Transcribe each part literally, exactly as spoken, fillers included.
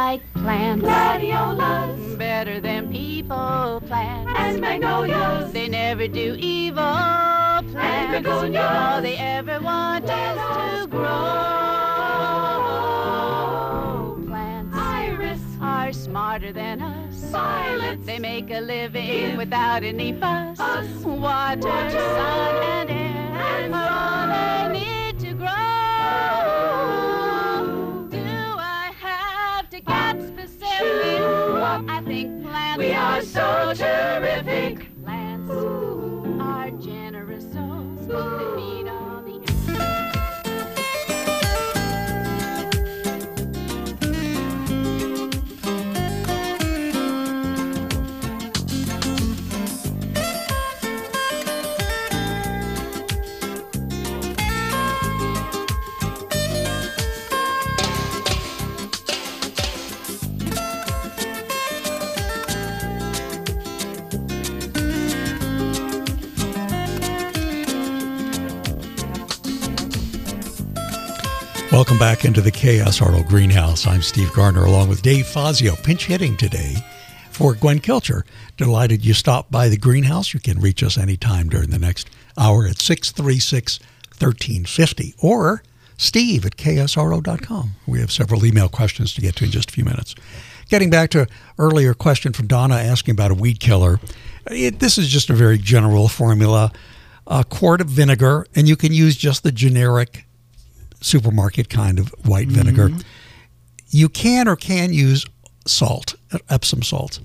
like plants. Gladiolas, better than people plants. and magnolias, They never do evil plants. And begonias. All they ever want is to grow. Plants iris, are smarter than us. violets, They make a living Give without any fuss. us Water, water, sun, and air and are all they need to grow. Do I have to get specific? I think plants we are so terrific. Plants are generous souls that feed on the Welcome back into the K S R O Greenhouse. I'm Steve Gardner along with Dave Fazio, pinch hitting today for Gwen Kilcher. Delighted you stopped by the greenhouse. You can reach us anytime during the next hour at six three six, one three five zero or steve at k s r o dot com. We have several email questions to get to in just a few minutes. Getting back to earlier question from Donna asking about a weed killer. It, this is just a very general formula. A quart of vinegar, and you can use just the generic supermarket kind of white vinegar. Mm-hmm. You can or can use salt, Epsom salt.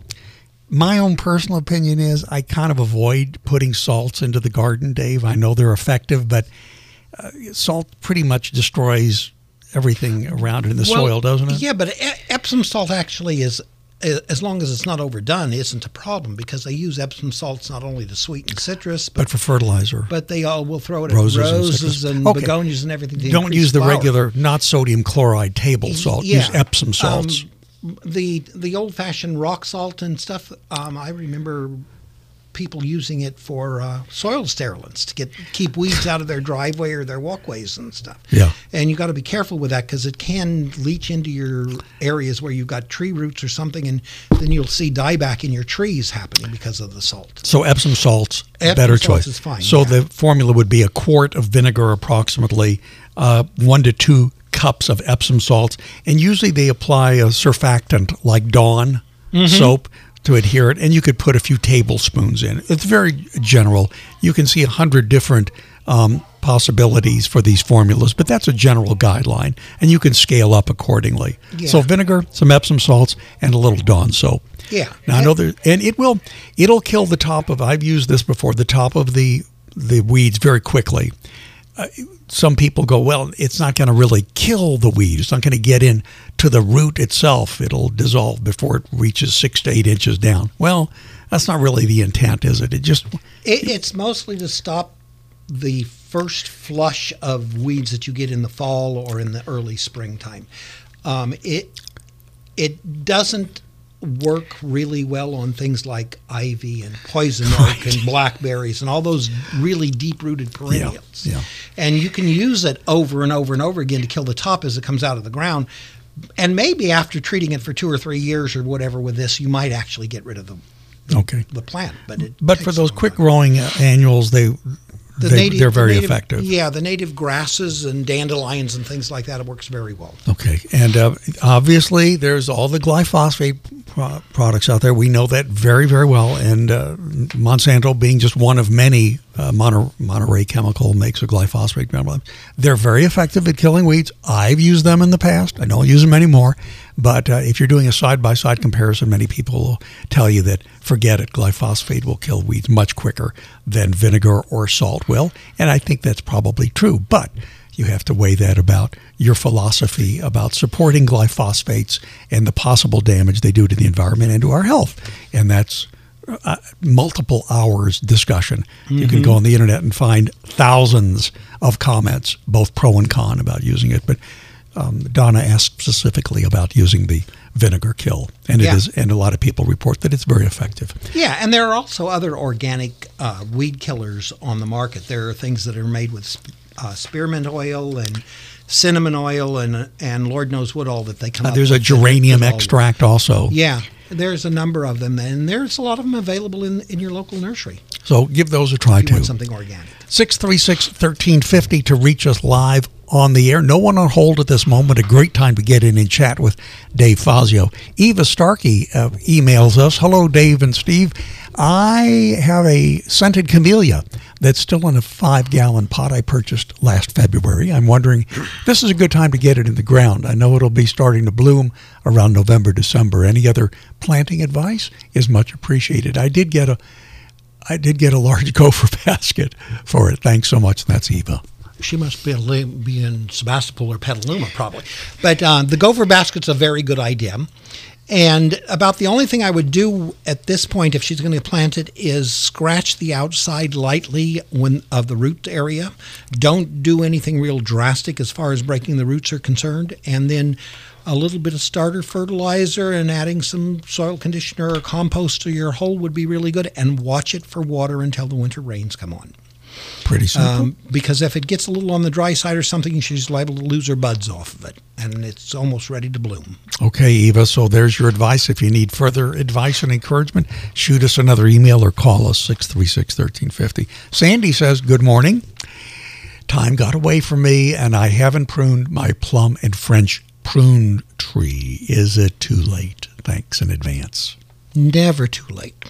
My own personal opinion is I kind of avoid putting salts into the garden, Dave. I know they're effective, but uh, salt pretty much destroys everything around it in the well, soil, doesn't it? Yeah, but Epsom salt actually is, as long as it's not overdone, isn't a problem because they use Epsom salts not only to sweeten citrus, but, but for fertilizer. But they all will throw it at roses, roses and, and okay. begonias and everything. to Don't increase use the flower. regular, not sodium chloride table salt. Yeah. Use Epsom salts. Um, the the old fashioned rock salt and stuff. Um, I remember people using it for uh, soil sterilants to get keep weeds out of their driveway or their walkways and stuff. Yeah. And you got to be careful with that because it can leach into your areas where you've got tree roots or something, and then you'll see dieback in your trees happening because of the salt. So Epsom salts, Epsom better salts choice. is fine, so yeah. the formula would be a quart of vinegar, approximately uh, one to two cups of Epsom salts, and usually they apply a surfactant like Dawn Mm-hmm. soap to adhere it, and you could put a few tablespoons in. It's very general. You can see a hundred different um, possibilities for these formulas, but that's a general guideline, and you can scale up accordingly. Yeah. So vinegar, some Epsom salts, and a little Dawn soap. Yeah. Now I know there, and it will, it'll kill the top of. I've used this before. The top of the the weeds very quickly. Uh, some people go, well, it's not going to really kill the weed. It's not going to get in to the root itself. It'll dissolve before it reaches six to eight inches down. Well, that's not really the intent, is it? It just It, it's mostly to stop the first flush of weeds that you get in the fall or in the early springtime. Um, it it doesn't work really well on things like ivy and poison oak Right. and blackberries and all those really deep-rooted perennials. Yeah, yeah. And you can use it over and over and over again to kill the top as it comes out of the ground. And maybe after treating it for two or three years or whatever with this, you might actually get rid of the the, okay. the plant. But it But takes for a those long quick time. growing uh, annuals, they, The they native- they're the very native- effective. Yeah, the native grasses and dandelions and things like that, it works very well. Okay, and uh, obviously there's all the glyphosate pro- products out there. We know that very, very well, and uh, Monsanto being just one of many, uh, Monter- Monterey Chemical makes a glyphosate. They're very effective at killing weeds. I've used them in the past. I don't use them anymore, but uh, if you're doing a side-by-side comparison, many people will tell you that forget it, glyphosate will kill weeds much quicker than vinegar or salt will, and I think that's probably true, but you have to weigh that about your philosophy about supporting glyphosates and the possible damage they do to the environment and to our health. And that's uh, multiple hours discussion. Mm-hmm. You can go on the internet and find thousands of comments, both pro and con, about using it. But um, Donna asked specifically about using the vinegar kill, and it Yeah. is, and a lot of people report that it's very effective. Yeah, and there are also other organic uh, weed killers on the market. There are things that are made with sp- uh, spearmint oil and cinnamon oil and and Lord knows what all that they come Uh, up there's a with. geranium With all- extract also. Yeah, there's a number of them, and there's a lot of them available in in your local nursery. So give those a try If you too. want something organic. six three six, one three five zero to reach us live on the air. No one on hold at this moment. A great time to get in and chat with Dave Fazio. Eva Starkey uh, emails us. Hello, Dave and Steve. I have a scented camellia that's still in a five-gallon pot I purchased last February. I'm wondering, this is a good time to get it in the ground. I know it'll be starting to bloom around November, December. Any other planting advice is much appreciated. I did get a I did get a large gopher basket for it. Thanks so much. That's Eva. She must be, li- be in Sebastopol or Petaluma, probably. But uh, the gopher basket's a very good idea. And about the only thing I would do at this point, if she's going to plant it, is scratch the outside lightly when of the root area. Don't do anything real drastic as far as breaking the roots are concerned. And then a little bit of starter fertilizer and adding some soil conditioner or compost to your hole would be really good. And watch it for water until the winter rains come on. Pretty simple. Um, because if it gets a little on the dry side or something, she's liable to lose her buds off of it, and it's almost ready to bloom. Okay, Eva, so there's your advice. If you need further advice and encouragement, shoot us another email or call us, six three six, one three five zero. Sandy says, good morning. Time got away from me, and I haven't pruned my plum and French prune tree. Is it too late? Thanks in advance. Never too late.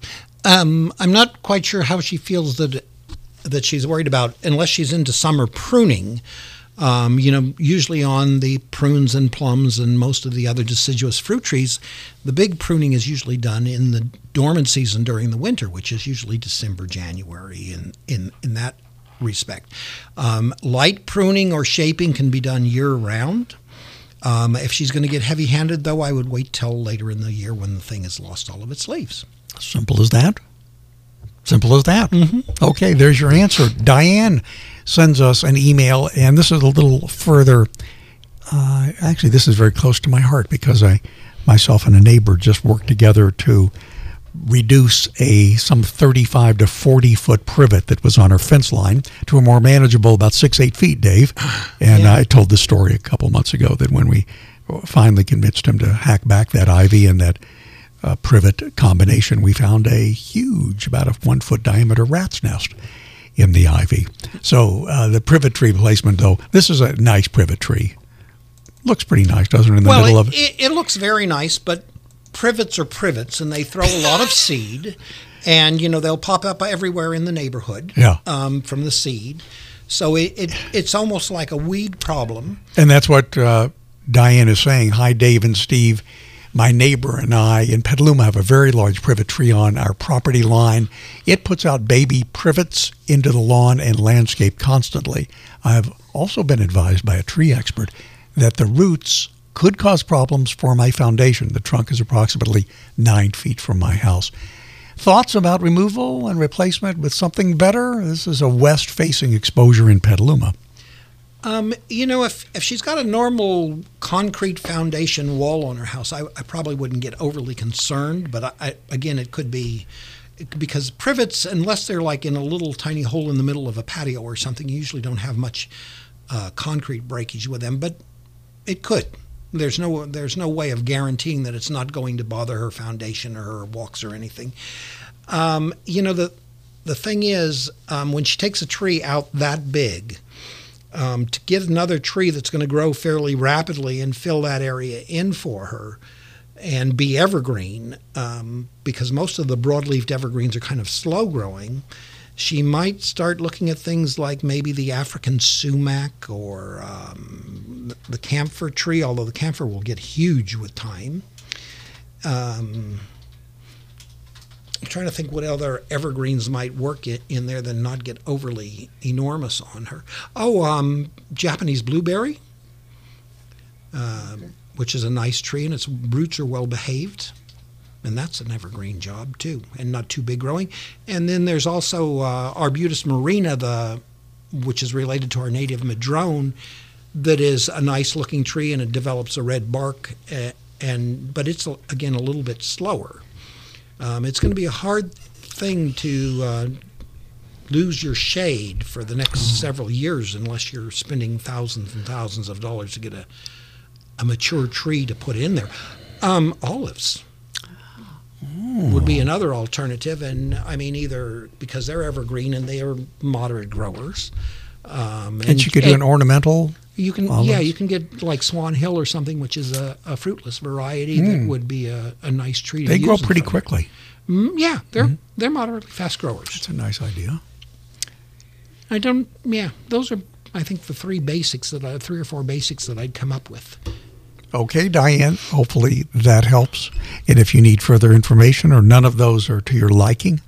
Um, I'm not quite sure how she feels that that she's worried about, unless she's into summer pruning. Um, you know, usually on the prunes and plums and most of the other deciduous fruit trees, the big pruning is usually done in the dormant season during the winter, which is usually December, January, in, in, in that respect. Um, light pruning or shaping can be done year-round. Um, if she's going to get heavy-handed, though, I would wait till later in the year when the thing has lost all of its leaves. Simple as that. Simple as that. Mm-hmm. Okay, there's your answer. Diane sends us an email, and this is a little further. Uh, actually, this is very close to my heart because I, myself and a neighbor, just worked together to reduce a some thirty-five to forty foot privet that was on our fence line to a more manageable, about six, eight feet, Dave. And Yeah. I told this story a couple months ago that when we finally convinced him to hack back that ivy and that Uh, privet combination, we found a huge, about a one foot diameter rat's nest in the ivy. So uh, the privet tree placement, though, this is a nice privet tree. Looks pretty nice, doesn't it, in the well, middle it, of it? it, it looks very nice, but privets are privets, and they throw a lot of seed, and you know they'll pop up everywhere in the neighborhood. Yeah. Um, from the seed, so it, it it's almost like a weed problem. And that's what uh, Diane is saying. Hi, Dave and Steve. My neighbor and I in Petaluma have a very large privet tree on our property line. It puts out baby privets into the lawn and landscape constantly. I have also been advised by a tree expert that the roots could cause problems for my foundation. The trunk is approximately nine feet from my house. Thoughts about removal and replacement with something better? This is a west-facing exposure in Petaluma. Um, you know, if if she's got a normal concrete foundation wall on her house, I, I probably wouldn't get overly concerned. But I, I, again, it could be because privets, unless they're like in a little tiny hole in the middle of a patio or something, you usually don't have much uh, concrete breakage with them. But it could. There's no there's no way of guaranteeing that it's not going to bother her foundation or her walks or anything. Um, you know, the the thing is, um, when she takes a tree out that big, Um, to get another tree that's going to grow fairly rapidly and fill that area in for her and be evergreen, um, because most of the broad-leafed evergreens are kind of slow growing, she might start looking at things like maybe the African sumac or um, the camphor tree, although the camphor will get huge with time. Um, I'm trying to think what other evergreens might work in there than not get overly enormous on her. Oh, um, Japanese blueberry, uh, which is a nice tree, and its roots are well behaved, and that's an evergreen job too, and not too big growing. And then there's also uh, Arbutus marina, the which is related to our native madrone, that is a nice looking tree, and it develops a red bark, uh, and but it's again a little bit slower. Um, it's going to be a hard thing to uh, lose your shade for the next several years unless you're spending thousands and thousands of dollars to get a a mature tree to put in there. Um, olives would be another alternative, and I mean either because they're evergreen and they are moderate growers. Um, and, and you could do an ornamental. You can, olives? yeah, you can get like Swan Hill or something, which is a, a fruitless variety mm. that would be a, a nice tree. To they use grow pretty quickly. Mm, yeah, they're mm. they're moderately fast growers. That's a nice idea. I don't. Yeah, those are I think the three basics that I, three or four basics that I'd come up with. Okay, Diane, hopefully that helps. And if you need further information or none of those are to your liking,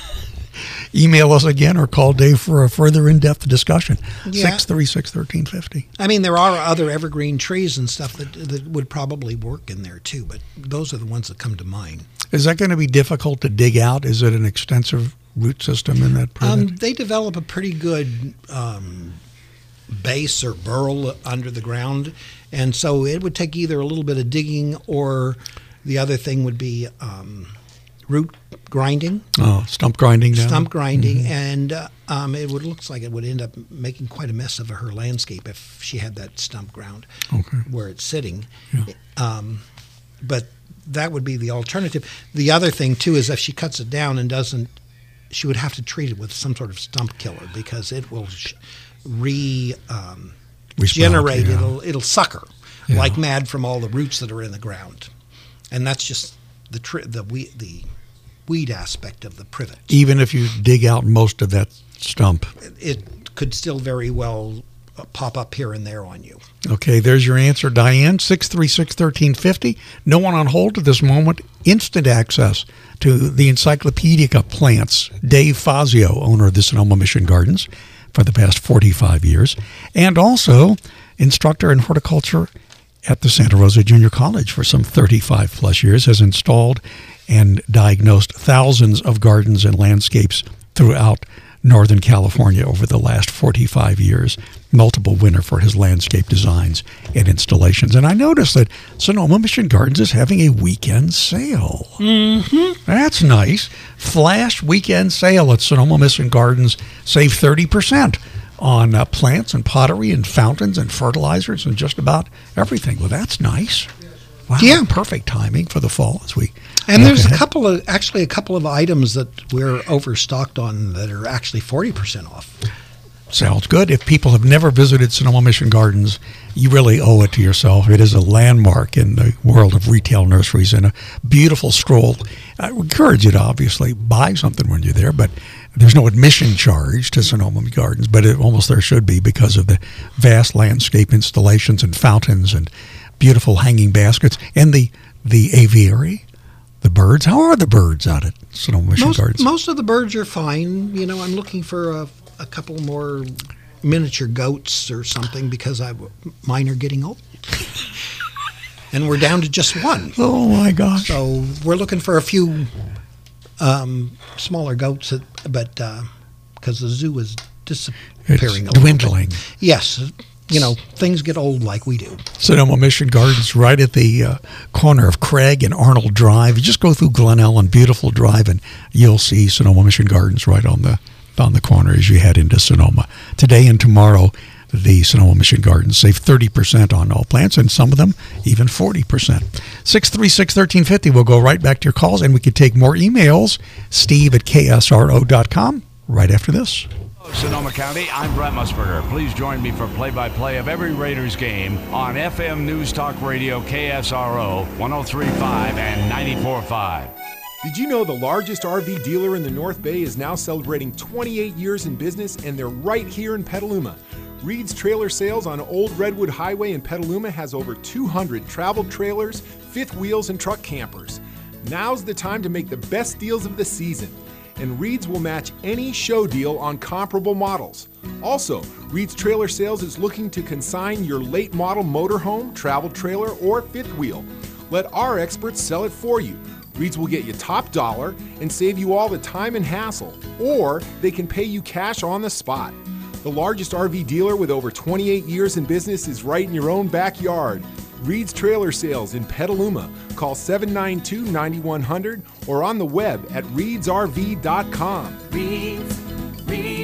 email us again or call Dave for a further in-depth discussion. Yeah. six three six, one three five zero. I mean, there are other evergreen trees and stuff that, that would probably work in there too, but those are the ones that come to mind. Is that going to be difficult to dig out? Is it an extensive root system in that privet? Um, they develop a pretty good um, base or burrow under the ground, and so it would take either a little bit of digging or the other thing would be um, root grinding. Oh, stump grinding down? Stump grinding, mm-hmm. and uh, um, it would looks like it would end up making quite a mess of her landscape if she had that stump ground okay. where it's sitting. Yeah. Um, but that would be the alternative. The other thing, too, is if she cuts it down and doesn't, she would have to treat it with some sort of stump killer because it will sh- re um, regenerate. Yeah. It'll it'll sucker yeah. like mad from all the roots that are in the ground, and that's just the tri- the we- the weed aspect of the privet. Even if you dig out most of that stump, it could still very well pop up here and there on you. Okay, there's your answer, Diane. six three six, one three five zero. No one on hold at this moment. Instant access to the Encyclopedia plants. Dave Fazio, owner of the Sonoma Mission Gardens for the past forty-five years, and also instructor in horticulture at the Santa Rosa Junior College for some thirty-five plus years, has installed and diagnosed thousands of gardens and landscapes throughout Northern California over the last forty-five years. Multiple winner for his landscape designs and installations. And I noticed that Sonoma Mission Gardens is having a weekend sale. Mm-hmm. That's nice. Flash weekend sale at Sonoma Mission Gardens. Save thirty percent on uh, plants and pottery and fountains and fertilizers and just about everything. Well, that's nice. Wow, yeah. Perfect timing for the fall as we And there's ahead. a couple of, actually a couple of items that we're overstocked on that are actually forty percent off. Sounds good. If people have never visited Sonoma Mission Gardens, you really owe it to yourself. It is a landmark in the world of retail nurseries and a beautiful stroll. I would encourage you to obviously buy something when you're there, but there's no admission charge to Sonoma Gardens, but it, almost there should be because of the vast landscape installations and fountains and beautiful hanging baskets and the, the aviary. The birds, how are the birds out at Sonoma Mission most, Gardens? Most of the birds are fine. You know, I'm looking for a, a couple more miniature goats or something because I, mine are getting old. And we're down to just one. Oh, my gosh. So we're looking for a few um, smaller goats, but because uh, the zoo is disappearing. It's dwindling. Yes. You know, things get old like we do. Sonoma Mission Gardens, right at the uh, corner of Craig and Arnold Drive. You just go through Glen Ellen, beautiful drive, and you'll see Sonoma Mission Gardens right on the on the corner as you head into Sonoma. Today and tomorrow, the Sonoma Mission Gardens save thirty percent on all plants, and some of them even forty percent. six three six, one three five zero. We'll go right back to your calls, and we can take more emails. Steve at K S R O dot com right after this. Sonoma County, I'm Brett Musburger. Please join me for play-by-play of every Raiders game on F M News Talk Radio K S R O one oh three point five and ninety-four point five. Did you know the largest R V dealer in the North Bay is now celebrating twenty-eight years in business, and they're right here in Petaluma? Reed's Trailer Sales on Old Redwood Highway in Petaluma has over two hundred travel trailers, fifth wheels, and truck campers. Now's the time to make the best deals of the season, and Reed's will match any show deal on comparable models. Also, Reed's Trailer Sales is looking to consign your late model motorhome, travel trailer, or fifth wheel. Let our experts sell it for you. Reed's will get you top dollar and save you all the time and hassle, or they can pay you cash on the spot. The largest R V dealer with over twenty-eight years in business is right in your own backyard. Reed's Trailer Sales in Petaluma. Call seven nine two, nine one zero zero or on the web at reeds r v dot com. Reeds, Reeds.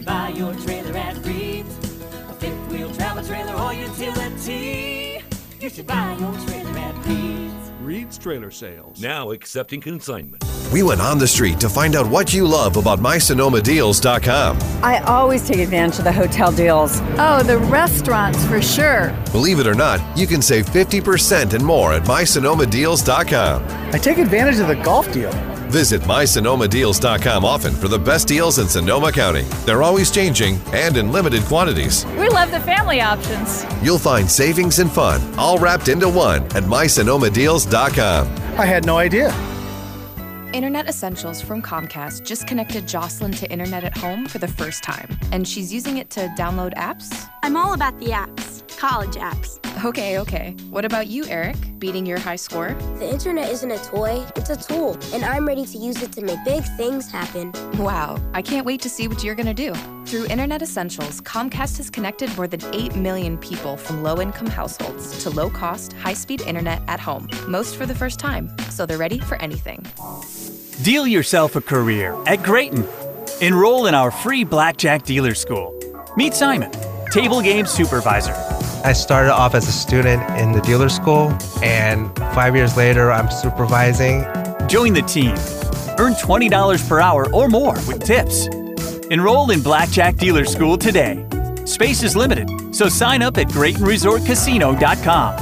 should buy your trailer at Reed's. A fifth wheel travel trailer or utility. You should buy your trailer at Reed's. Reed's Trailer Sales. Now accepting consignment. We went on the street to find out what you love about my sonoma deals dot com. I always take advantage of the hotel deals. Oh, the restaurants for sure. Believe it or not, you can save fifty percent and more at my sonoma deals dot com. I take advantage of the golf deal. Visit my sonoma deals dot com often for the best deals in Sonoma County. They're always changing and in limited quantities. We love the family options. You'll find savings and fun all wrapped into one at my sonoma deals dot com. I had no idea. Internet Essentials from Comcast just connected Jocelyn to internet at home for the first time, and she's using it to download apps? I'm all about the apps. College apps. Okay, okay. What about you, Eric? Beating your high score? The internet isn't a toy, it's a tool, and I'm ready to use it to make big things happen. Wow, I can't wait to see what you're gonna do. Through Internet Essentials, Comcast has connected more than eight million people from low-income households to low-cost, high-speed internet at home, most for the first time, so they're ready for anything. Deal yourself a career at Grayton. Enroll in our free Blackjack Dealer School. Meet Simon, table game supervisor. I started off as a student in the dealer school, and five years later, I'm supervising. Join the team. Earn twenty dollars per hour or more with tips. Enroll in Blackjack Dealer School today. Space is limited, so sign up at Grayton Resort Casino dot com.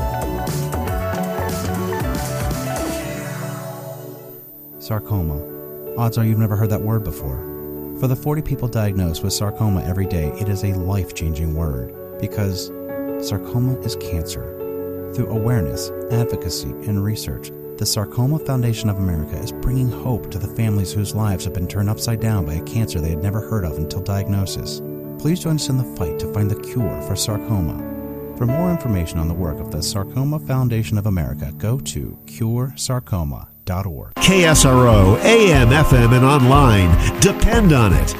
Sarcoma. Odds are you've never heard that word before. For the forty people diagnosed with sarcoma every day, it is a life-changing word because sarcoma is cancer. Through awareness, advocacy, and research, the Sarcoma Foundation of America is bringing hope to the families whose lives have been turned upside down by a cancer they had never heard of until diagnosis. Please join us in the fight to find the cure for sarcoma. For more information on the work of the Sarcoma Foundation of America, go to cure sarcoma dot org. K S R O, A M, F M, and online. Depend on it.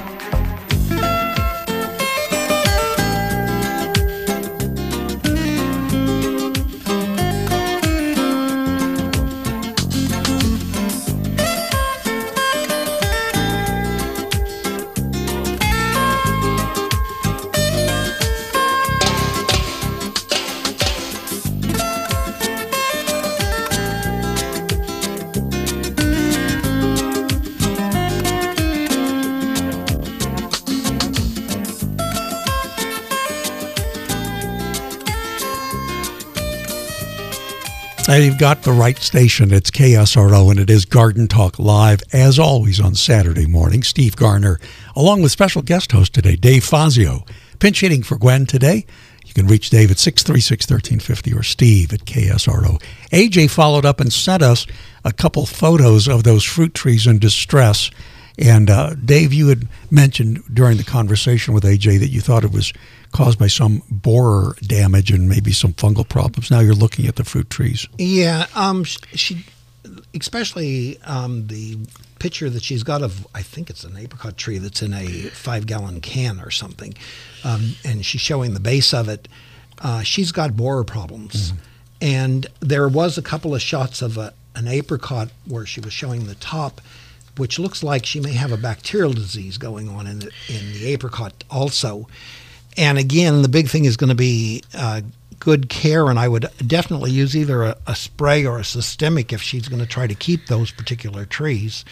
You've got the right station. It's K S R O, and it is Garden Talk Live, as always, on Saturday morning. Steve Garner, along with special guest host today, Dave Fazio. Pinch hitting for Gwen today. You can reach Dave at six three six, one three five zero or Steve at K S R O. A J followed up and sent us a couple photos of those fruit trees in distress. And uh, Dave, you had mentioned during the conversation with A J that you thought it was caused by some borer damage and maybe some fungal problems. Now you're looking at the fruit trees. Yeah, um, she, especially um, the picture that she's got of, I think it's an apricot tree that's in a five-gallon can or something, um, and she's showing the base of it. Uh, she's got borer problems. Mm-hmm. And there was a couple of shots of a, an apricot where she was showing the top, which looks like she may have a bacterial disease going on in the, in the apricot also. And again, the big thing is going to be uh, good care, and I would definitely use either a, a spray or a systemic if she's going to try to keep those particular trees.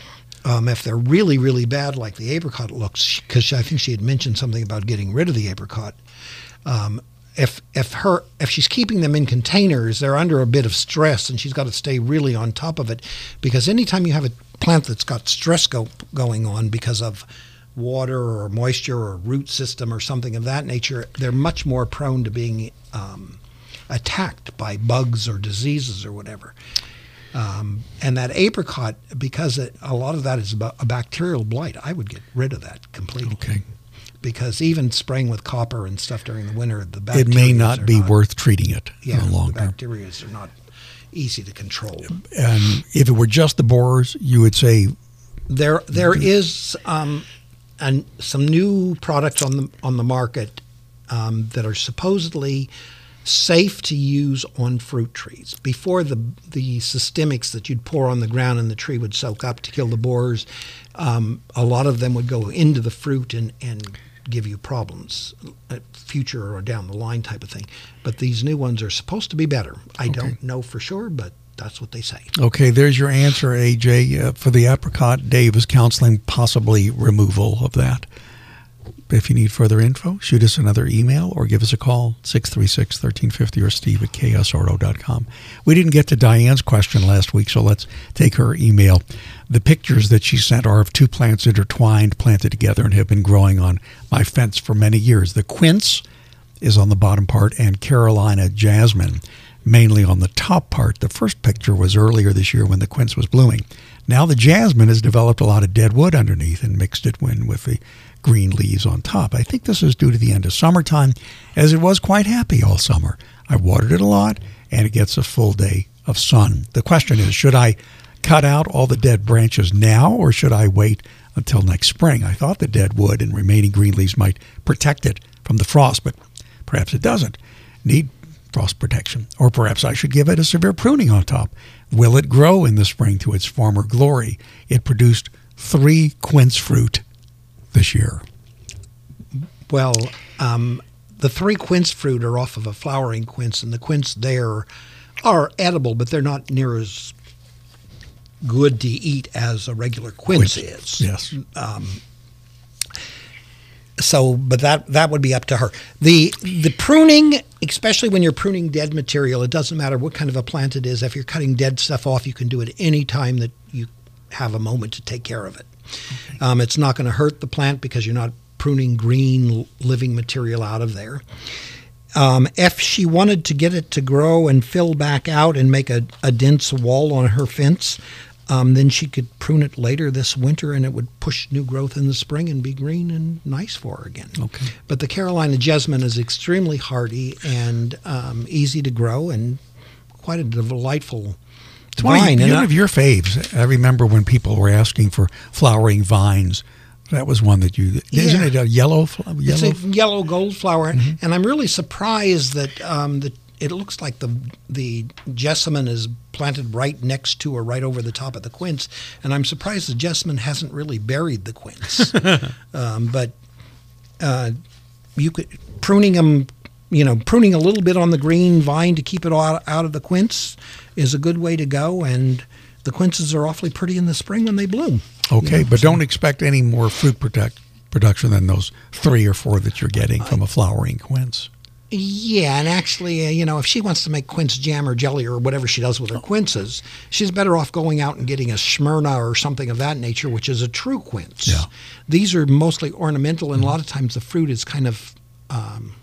Um, if they're really, really bad, like the apricot looks, because I think she had mentioned something about getting rid of the apricot. Um, if if her if she's keeping them in containers, they're under a bit of stress, and she's got to stay really on top of it, because anytime you have a plant that's got stress go, going on because of water or moisture or root system or something of that nature, they're much more prone to being um, attacked by bugs or diseases or whatever. Um, and that apricot, because it, a lot of that is a, a bacterial blight, I would get rid of that completely. Okay. Because even spraying with copper and stuff during the winter, the bacteria it may not be not, worth treating it yeah, in the long the term. Bacteria are not easy to control. And if it were just the borers, you would say there there is um, and some new products on the on the market um, that are supposedly safe to use on fruit trees. Before, the the systemics that you'd pour on the ground and the tree would soak up to kill the borers, um, a lot of them would go into the fruit and, and give you problems, uh, future or down the line type of thing. But these new ones are supposed to be better. I Okay. don't know for sure, but that's what they say. Okay, there's your answer, A J. Uh, for the apricot, Dave is counseling possibly removal of that. If you need further info, shoot us another email or give us a call, six three six, one three five zero or steve at k s r o dot com. We didn't get to Diane's question last week, so let's take her email. The pictures that she sent are of two plants intertwined, planted together, and have been growing on my fence for many years. The quince is on the bottom part, and Carolina jasmine mainly on the top part. The first picture was earlier this year when the quince was blooming. Now the jasmine has developed a lot of dead wood underneath and mixed it in with the green leaves on top. I think this is due to the end of summertime, as it was quite happy all summer. I watered it a lot, and it gets a full day of sun. The question is, should I cut out all the dead branches now, or should I wait until next spring? I thought the dead wood and remaining green leaves might protect it from the frost, but perhaps it doesn't need frost protection. Or perhaps I should give it a severe pruning on top. Will it grow in the spring to its former glory? It produced three quince fruit this year. Well, um, the three quince fruit are off of a flowering quince, and the quince there are edible, but they're not near as good to eat as a regular quince, Quince, is. yes. Um, so, but that that would be up to her. The the pruning, especially when you're pruning dead material, it doesn't matter what kind of a plant it is. If you're cutting dead stuff off, you can do it any time that you have a moment to take care of it. Okay. Um, it's not going to hurt the plant because you're not pruning green living material out of there. Um, if she wanted to get it to grow and fill back out and make a, a dense wall on her fence, um, then she could prune it later this winter, and it would push new growth in the spring and be green and nice for her again. Okay. But the Carolina jasmine is extremely hardy and um, easy to grow and quite a delightful It's one, vine. of, And one I- of your faves. I remember when people were asking for flowering vines. That was one that you, isn't Yeah. it a yellow? fl- yellow? It's a yellow gold flower, Mm-hmm. and I'm really surprised that um, the, it looks like the the jessamine is planted right next to or right over the top of the quince, and I'm surprised the jessamine hasn't really buried the quince. um, but uh, you could pruning them, you know, pruning a little bit on the green vine to keep it all out of the quince is a good way to go, and the quinces are awfully pretty in the spring when they bloom. Okay, You know, but so- don't expect any more fruit protect, production than those three or four that you're getting from a flowering quince. Yeah, and actually, uh, you know, if she wants to make quince jam or jelly or whatever she does with her quinces, she's better off going out and getting a Smyrna or something of that nature, which is a true quince. Yeah. These are mostly ornamental, and a lot of times the fruit is kind of um,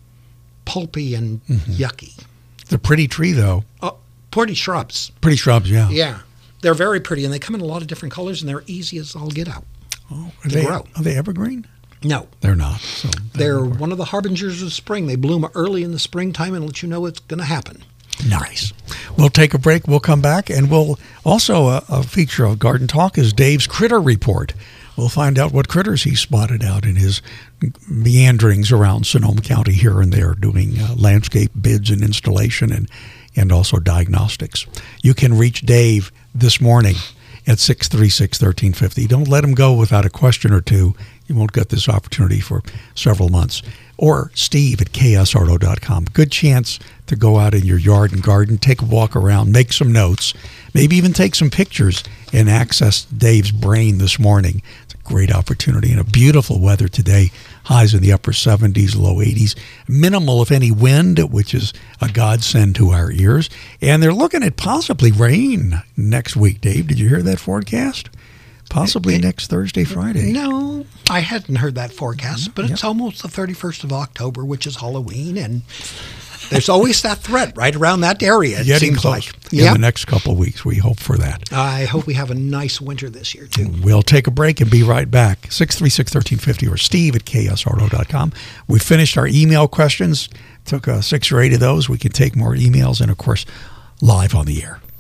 pulpy and Mm-hmm. yucky. It's a pretty tree, though. Oh, pretty shrubs. Pretty shrubs, yeah. Yeah. They're very pretty, and they come in a lot of different colors, and they're easy as all get out Are to they, grow. are they evergreen? No. They're not. So They're one of the harbingers of spring. They bloom early in the springtime and let you know it's going to happen. Nice. We'll take a break. We'll come back, and we'll also uh, a feature of Garden Talk is Dave's Critter Report. We'll find out what critters he spotted out in his meanderings around Sonoma County here and there, doing uh, landscape bids and installation and, and also diagnostics. You can reach Dave this morning at six three six, one three five zero. Don't let him go without a question or two. You won't get this opportunity for several months. Or Steve at k s r o dot com. Good chance to go out in your yard and garden, take a walk around, make some notes, maybe even take some pictures and access Dave's brain this morning. It's a great opportunity and a beautiful weather today. Highs in the upper seventies, low eighties. Minimal, if any, wind, which is a godsend to our ears. And they're looking at possibly rain next week, Dave. Did you hear that forecast? Possibly next Thursday, Friday. No, I hadn't heard that forecast, but it's almost the thirty-first of October, which is Halloween, and there's always that threat right around that area, it Getting seems close. like. In Yeah. the next couple of weeks, we hope for that. I hope we have a nice winter this year, too. We'll take a break and be right back. six three six, one three five zero or steve at k s r o dot com. We finished our email questions. Took uh, six or eight of those. We can take more emails and, of course, live on the air.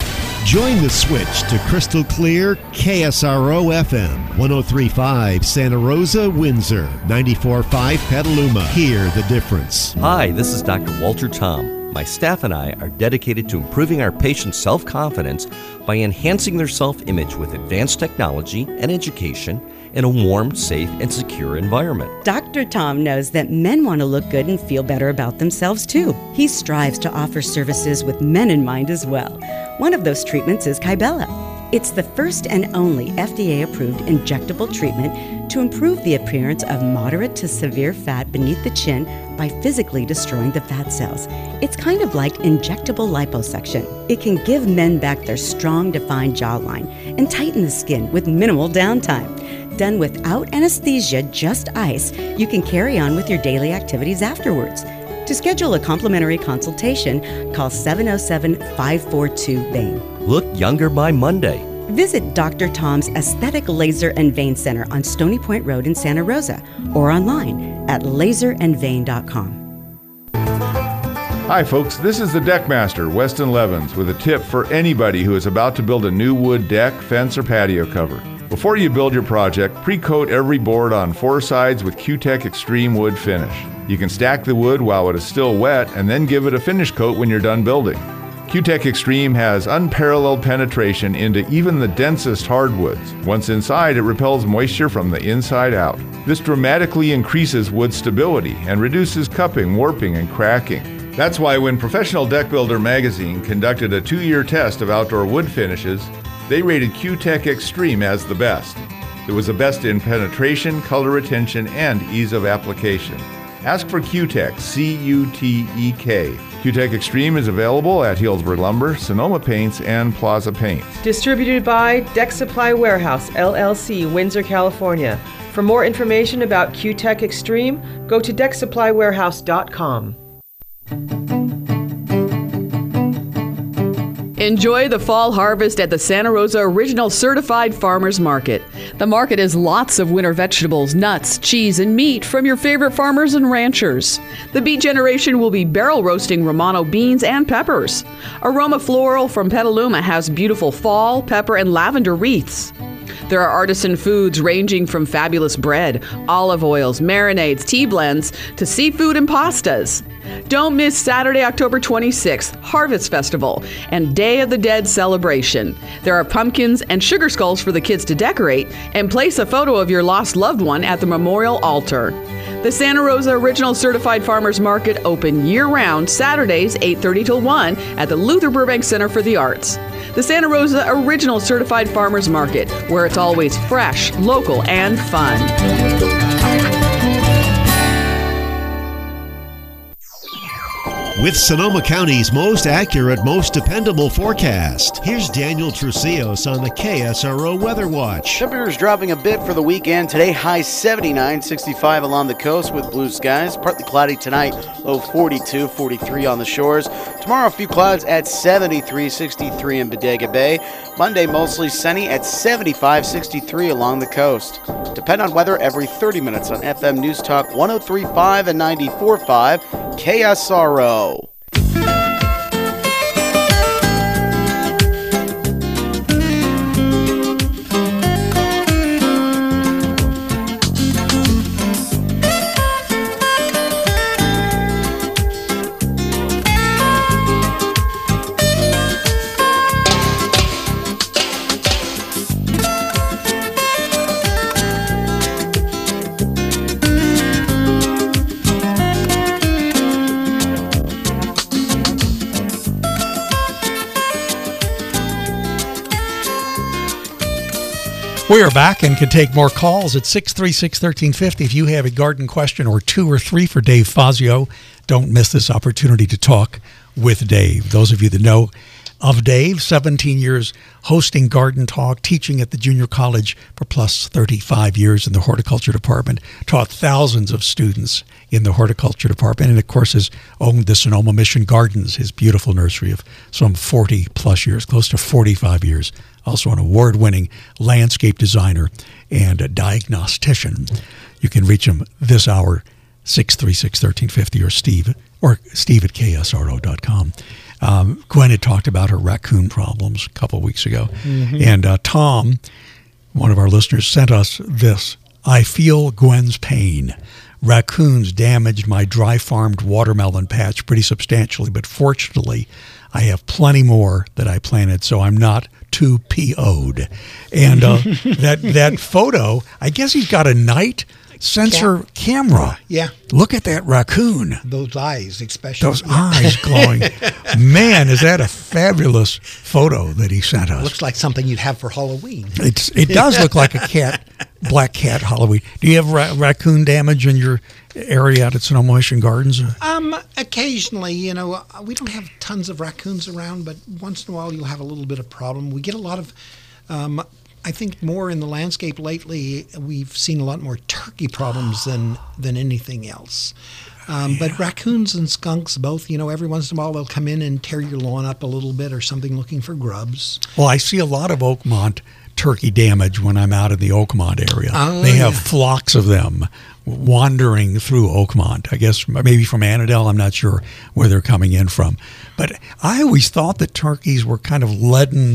Join the switch to crystal clear K S R O F M, one oh three point five Santa Rosa, Windsor, ninety-four point five Petaluma. Hear the difference. Hi, this is Doctor Walter Tom. My staff and I are dedicated to improving our patients' self-confidence by enhancing their self-image with advanced technology and education in a warm, safe, and secure environment. Doctor Tom knows that men want to look good and feel better about themselves too. He strives to offer services with men in mind as well. One of those treatments is Kybella. It's the first and only F D A-approved injectable treatment to improve the appearance of moderate to severe fat beneath the chin by physically destroying the fat cells. It's kind of like injectable liposuction. It can give men back their strong, defined jawline and tighten the skin with minimal downtime. Done without anesthesia, just ice, you can carry on with your daily activities afterwards. To schedule a complimentary consultation, call seven oh seven, five four two, V E I N. Look younger by Monday. Visit Doctor Tom's Aesthetic Laser and Vein Center on Stony Point Road in Santa Rosa or online at laser and vein dot com. Hi folks, this is the Deckmaster, Weston Levens, with a tip for anybody who is about to build a new wood deck, fence, or patio cover. Before you build your project, pre-coat every board on four sides with Q-Tech Extreme Wood Finish. You can stack the wood while it is still wet and then give it a finish coat when you're done building. Q-Tech Extreme has unparalleled penetration into even the densest hardwoods. Once inside, it repels moisture from the inside out. This dramatically increases wood stability and reduces cupping, warping, and cracking. That's why when Professional Deck Builder magazine conducted a two-year test of outdoor wood finishes, they rated Q-Tech Extreme as the best. It was the best in penetration, color retention, and ease of application. Ask for Q-Tech, C U T E K. Q-Tech Extreme is available at Healdsburg Lumber, Sonoma Paints, and Plaza Paints. Distributed by Deck Supply Warehouse, L L C, Windsor, California. For more information about Q-Tech Extreme, go to deck supply warehouse dot com. Enjoy the fall harvest at the Santa Rosa Original Certified Farmers Market. The market has lots of winter vegetables, nuts, cheese, and meat from your favorite farmers and ranchers. The Beet Generation will be barrel roasting Romano beans and peppers. Aroma Floral from Petaluma has beautiful fall, pepper, and lavender wreaths. There are artisan foods ranging from fabulous bread, olive oils, marinades, tea blends, to seafood and pastas. Don't miss Saturday, October twenty-sixth, Harvest Festival and Day of the Dead celebration. There are pumpkins and sugar skulls for the kids to decorate, and place a photo of your lost loved one at the memorial altar. The Santa Rosa Original Certified Farmers Market open year-round, Saturdays eight thirty till one at the Luther Burbank Center for the Arts. The Santa Rosa Original Certified Farmers Market, where it's always fresh, local, and fun. With Sonoma County's most accurate, most dependable forecast, here's Daniel Trucios on the K S R O Weather Watch. Temperatures dropping a bit for the weekend. Today, high seventy-nine, sixty-five along the coast with blue skies. Partly cloudy tonight, low forty-two, forty-three on the shores. Tomorrow, a few clouds at seventy-three, sixty-three in Bodega Bay. Monday, mostly sunny at seventy-five, sixty-three along the coast. Depend on weather every thirty minutes on F M News Talk one oh three point five and ninety-four point five K S R O. We are back and can take more calls at six three six, one three five zero. If you have a garden question or two or three for Dave Fazio, don't miss this opportunity to talk with Dave. Those of you that know of Dave, seventeen years hosting Garden Talk, teaching at the junior college for plus thirty-five years in the horticulture department, taught thousands of students in the horticulture department, and of course has owned the Sonoma Mission Gardens, his beautiful nursery of some forty plus years, close to forty-five years. Also an award-winning landscape designer and a diagnostician. You can reach him this hour, six three six, one three five zero, or Steve, or Steve at K S R O dot com. Um, Gwen had talked about her raccoon problems a couple of weeks ago. Mhm. And uh, Tom, one of our listeners, sent us this. I feel Gwen's pain. Raccoons damaged my dry-farmed watermelon patch pretty substantially, but fortunately, I have plenty more that I planted, so I'm not too P O'd. And uh, that that photo, I guess he's got a night sensor Cam- camera. Yeah. Look at that raccoon. Those eyes, especially. Those eyes glowing. Man, is that a fabulous photo that he sent us. Looks like something you'd have for Halloween. It's It does look like a cat, black cat Halloween. Do you have ra- raccoon damage in your area out at Sonoma Mission Gardens? Um, occasionally, you know, uh, we don't have tons of raccoons around, but once in a while you'll have a little bit of problem. We get a lot of, um, I think more in the landscape lately, we've seen a lot more turkey problems than, than anything else. Um, But raccoons and skunks both, you know, every once in a while they'll come in and tear your lawn up a little bit or something looking for grubs. Well, I see a lot of Oakmont turkey damage when I'm out in the Oakmont area. Oh, they have yeah. flocks of them wandering through Oakmont. I guess maybe from Annandale. I'm not sure where they're coming in from. But I always thought that turkeys were kind of leaden,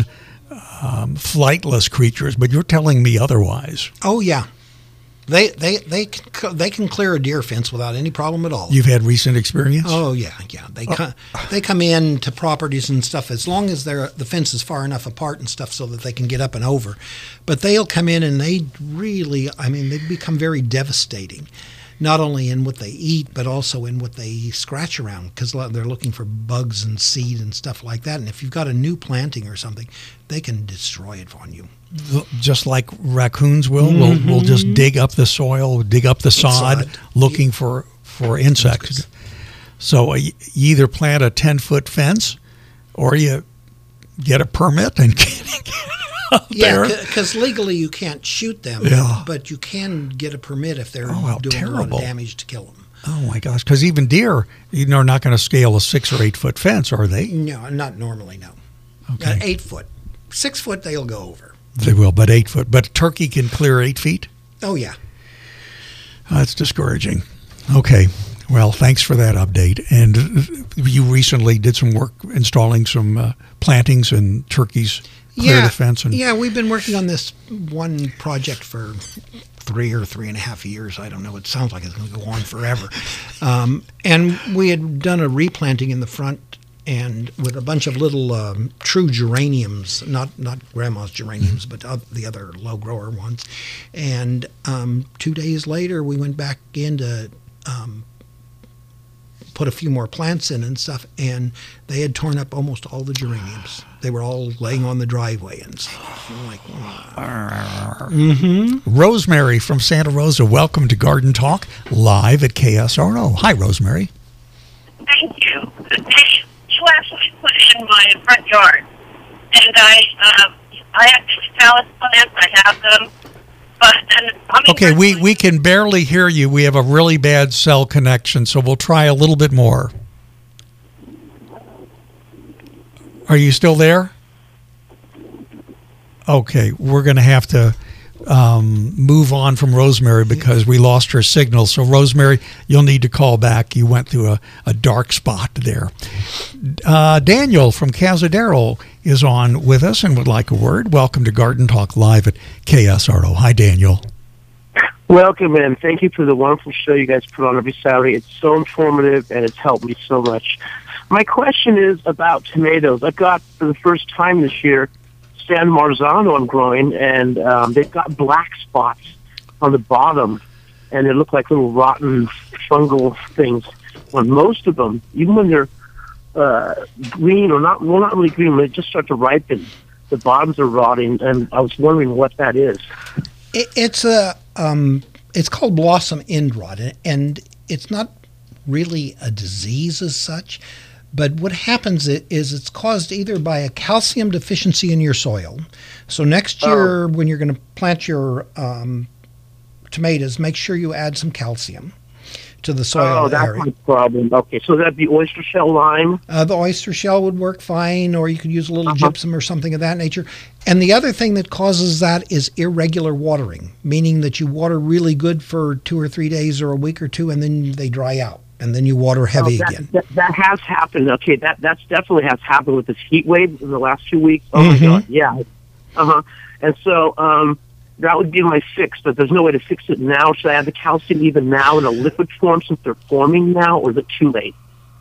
um, flightless creatures, but you're telling me otherwise. Oh, yeah. They they they can, they can clear a deer fence without any problem at all. You've had recent experience? Oh yeah, yeah. They come they come in to properties and stuff as long as they're the fence is far enough apart and stuff so that they can get up and over. But they'll come in and they really, I mean, they become very devastating, not only in what they eat but also in what they scratch around because they're looking for bugs and seed and stuff like that. And if you've got a new planting or something, they can destroy it on you. Just like raccoons will, mm-hmm. we'll, we'll just dig up the soil, dig up the sod, sod. looking for, for insects. So uh, you either plant a ten-foot fence or you get a permit and get, get out yeah, there. because legally you can't shoot them, yeah. but you can get a permit if they're oh, doing terrible. a lot of damage to kill them. Oh, my gosh, because even deer, you know, are not going to scale a six- or eight-foot fence, are they? No, not normally, no. Okay. Uh, eight foot. Six foot they'll go over. They will, but eight foot. But turkey can clear eight feet? Oh, yeah. Oh, that's discouraging. Okay. Well, thanks for that update. And you recently did some work installing some uh, plantings and turkeys clear yeah. the fence. And yeah, we've been working on this one project for three or three and a half years. I don't know. It sounds like it's going to go on forever. Um, and we had done a replanting in the front and with a bunch of little um, true geraniums, not not grandma's geraniums, but uh, the other low grower ones. And um, two days later, we went back in to um, put a few more plants in and stuff, and they had torn up almost all the geraniums. They were all laying on the driveway and stuff. I'm like, wow. Mm-hmm. Rosemary from Santa Rosa, welcome to Garden Talk, live at K S R O. Hi, Rosemary. Thank you. You actually put it in my front yard, and I uh, I have phallus plants. I have them, but and okay, we we can barely hear you. We have a really bad cell connection, so we'll try a little bit more. Are you still there? Okay, we're going to have to um, move on from Rosemary because we lost her signal. So, Rosemary, you'll need to call back. You went through a, a dark spot there. Uh, Daniel from Cazadero is on with us and would like a word. Welcome to Garden Talk Live at K S R O. Hi, Daniel. Welcome, and thank you for the wonderful show you guys put on every Saturday. It's so informative, and it's helped me so much. My question is about tomatoes. I've got, for the first time this year, San Marzano I'm growing, and um, they've got black spots on the bottom, and they look like little rotten fungal things. On most of them, even when they're uh, green or not, well, not really green, when they just start to ripen, the bottoms are rotting, and I was wondering what that is. It, it's a um, it's called blossom end rot, and it's not really a disease as such. But what happens is it's caused either by a calcium deficiency in your soil. So next year, oh. when you're going to plant your um, tomatoes, make sure you add some calcium to the soil Oh, that's area. my problem. Okay, so that'd be oyster shell lime? Uh, the oyster shell would work fine, or you could use a little uh-huh. gypsum or something of that nature. And the other thing that causes that is irregular watering, meaning that you water really good for two or three days or a week or two, and then they dry out. and then you water heavy oh, that, again. That, that has happened. Okay, that that's definitely has happened with this heat wave in the last two weeks. Oh Mm-hmm. my God, yeah. Uh huh. And so um, that would be my fix, but there's no way to fix it now. Should I add the calcium even now in a liquid form since they're forming now, or is it too late?